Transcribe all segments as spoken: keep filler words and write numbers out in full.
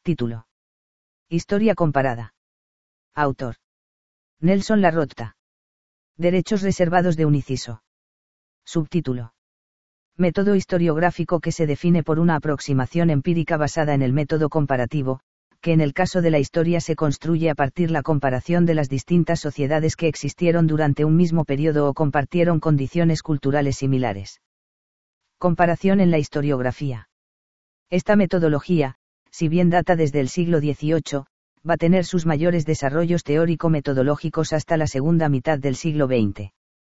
Título. Historia comparada. Autor. Nelson Larrotta. Derechos reservados de un inciso. Subtítulo. Método historiográfico que se define por una aproximación empírica basada en el método comparativo, que en el caso de la historia se construye a partir de la comparación de las distintas sociedades que existieron durante un mismo periodo o compartieron condiciones culturales similares. Comparación en la historiografía. Esta metodología, si bien data desde el siglo dieciocho, va a tener sus mayores desarrollos teórico-metodológicos hasta la segunda mitad del siglo veinte.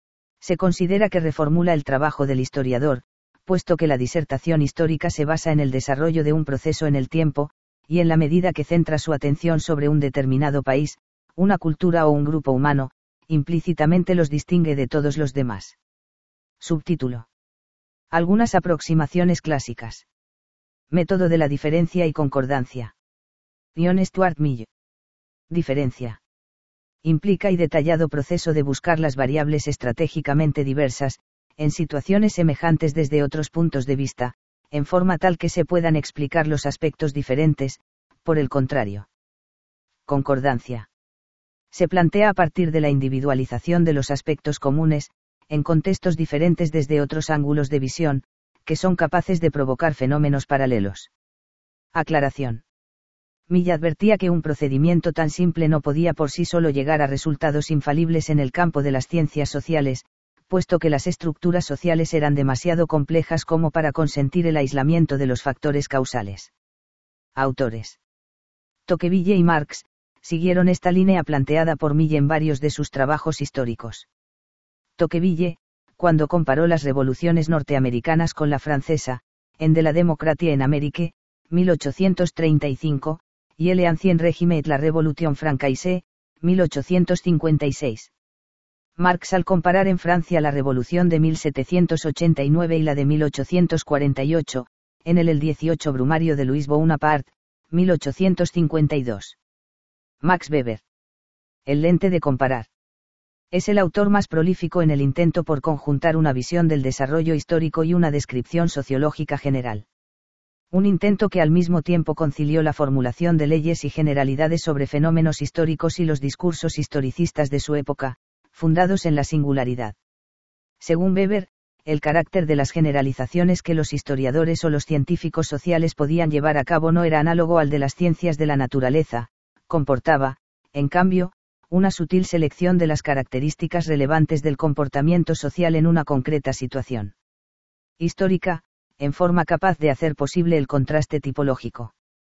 Se considera que reformula el trabajo del historiador, puesto que la disertación histórica se basa en el desarrollo de un proceso en el tiempo, y en la medida que centra su atención sobre un determinado país, una cultura o un grupo humano, implícitamente los distingue de todos los demás. Subtítulo. Algunas aproximaciones clásicas. Método de la diferencia y concordancia. John Stuart Mill. Diferencia. Implica y detallado proceso de buscar las variables estratégicamente diversas, en situaciones semejantes desde otros puntos de vista, en forma tal que se puedan explicar los aspectos diferentes, por el contrario. Concordancia. Se plantea a partir de la individualización de los aspectos comunes, en contextos diferentes desde otros ángulos de visión, que son capaces de provocar fenómenos paralelos. Aclaración. Mill advertía que un procedimiento tan simple no podía por sí solo llegar a resultados infalibles en el campo de las ciencias sociales, puesto que las estructuras sociales eran demasiado complejas como para consentir el aislamiento de los factores causales. Autores. Tocqueville y Marx siguieron esta línea planteada por Mill en varios de sus trabajos históricos. Tocqueville, cuando comparó las revoluciones norteamericanas con la francesa, en De la Democratie en Amérique, mil ochocientos treinta y cinco, y El Ancien Régime et la Révolution Française, mil ochocientos cincuenta y seis. Marx al comparar en Francia la Revolución de mil setecientos ochenta y nueve y la de mil ochocientos cuarenta y ocho, en el El dieciocho Brumario de Louis Bonaparte, mil ochocientos cincuenta y dos. Max Weber. El lente de comparar. Es el autor más prolífico en el intento por conjuntar una visión del desarrollo histórico y una descripción sociológica general. Un intento que al mismo tiempo concilió la formulación de leyes y generalidades sobre fenómenos históricos y los discursos historicistas de su época, fundados en la singularidad. Según Weber, el carácter de las generalizaciones que los historiadores o los científicos sociales podían llevar a cabo no era análogo al de las ciencias de la naturaleza, comportaba, en cambio, una sutil selección de las características relevantes del comportamiento social en una concreta situación histórica, en forma capaz de hacer posible el contraste tipológico.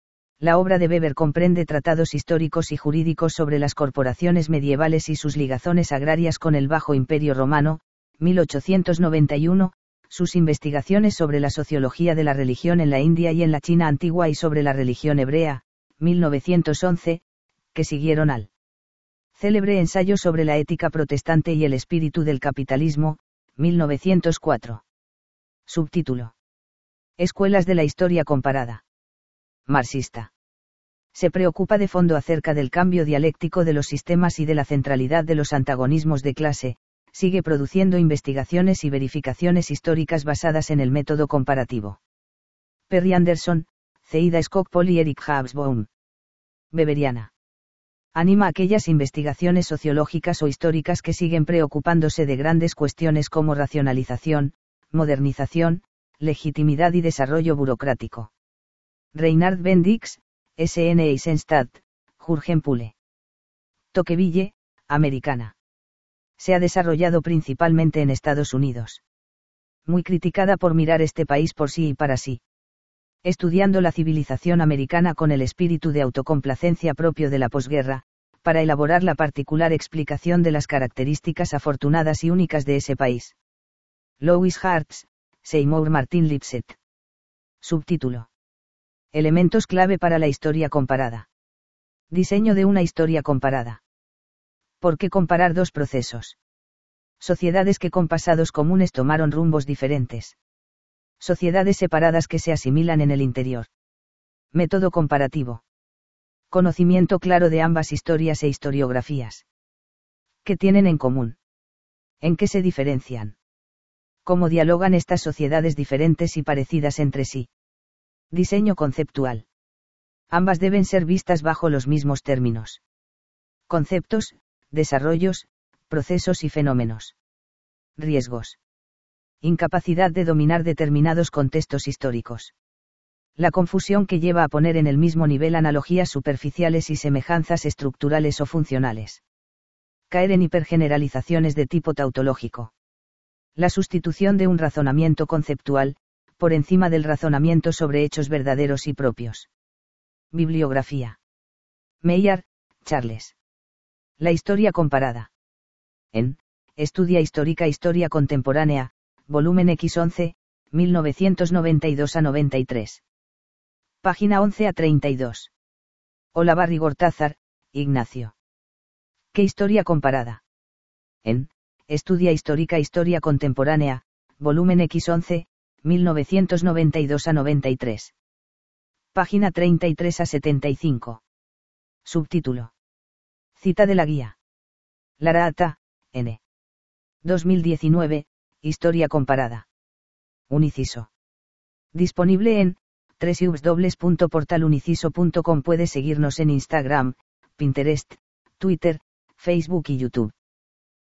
La obra de Weber comprende tratados históricos y jurídicos sobre las corporaciones medievales y sus ligazones agrarias con el Bajo Imperio Romano, mil ochocientos noventa y uno, sus investigaciones sobre la sociología de la religión en la India y en la China antigua y sobre la religión hebrea, mil novecientos once, que siguieron al célebre ensayo sobre la ética protestante y el espíritu del capitalismo, mil novecientos cuatro. Subtítulo. Escuelas de la historia comparada. Marxista. Se preocupa de fondo acerca del cambio dialéctico de los sistemas y de la centralidad de los antagonismos de clase, sigue produciendo investigaciones y verificaciones históricas basadas en el método comparativo. Perry Anderson, Zeida Skocpol y Eric Hobsbawm. Weberiana. Anima aquellas investigaciones sociológicas o históricas que siguen preocupándose de grandes cuestiones como racionalización, modernización, legitimidad y desarrollo burocrático. Reinhard Bendix, S N Eisenstadt, Jürgen Pule. Tocqueville, Americana. Se ha desarrollado principalmente en Estados Unidos. Muy criticada por mirar este país por sí y para sí. Estudiando la civilización americana con el espíritu de autocomplacencia propio de la posguerra, para elaborar la particular explicación de las características afortunadas y únicas de ese país. Louis Hartz, Seymour Martin Lipset. Subtítulo. Elementos clave para la historia comparada. Diseño de una historia comparada. ¿Por qué comparar dos procesos? Sociedades que con pasados comunes tomaron rumbos diferentes. Sociedades separadas que se asimilan en el interior. Método comparativo. Conocimiento claro de ambas historias e historiografías. ¿Qué tienen en común? ¿En qué se diferencian? ¿Cómo dialogan estas sociedades diferentes y parecidas entre sí? Diseño conceptual. Ambas deben ser vistas bajo los mismos términos. Conceptos, desarrollos, procesos y fenómenos. Riesgos. Incapacidad de dominar determinados contextos históricos. La confusión que lleva a poner en el mismo nivel analogías superficiales y semejanzas estructurales o funcionales. Caer en hipergeneralizaciones de tipo tautológico. La sustitución de un razonamiento conceptual, por encima del razonamiento sobre hechos verdaderos y propios. Bibliografía. Meyer, Charles. La historia comparada. En Estudia histórica Historia contemporánea, volumen equis once, mil novecientos noventa y dos a noventa y tres. Página once a treinta y dos. Olavarri Gortázar, Ignacio. ¿Qué historia comparada? En Estudia histórica Historia contemporánea, volumen equis once, mil novecientos noventa y dos a noventa y tres. Página treinta y tres a setenta y cinco. Subtítulo. Cita de la guía. Larata, N. dos mil diecinueve, Historia comparada. Un inciso. Disponible en doble u doble u doble u punto portal uniciso punto com. Puedes seguirnos en Instagram, Pinterest, Twitter, Facebook y YouTube.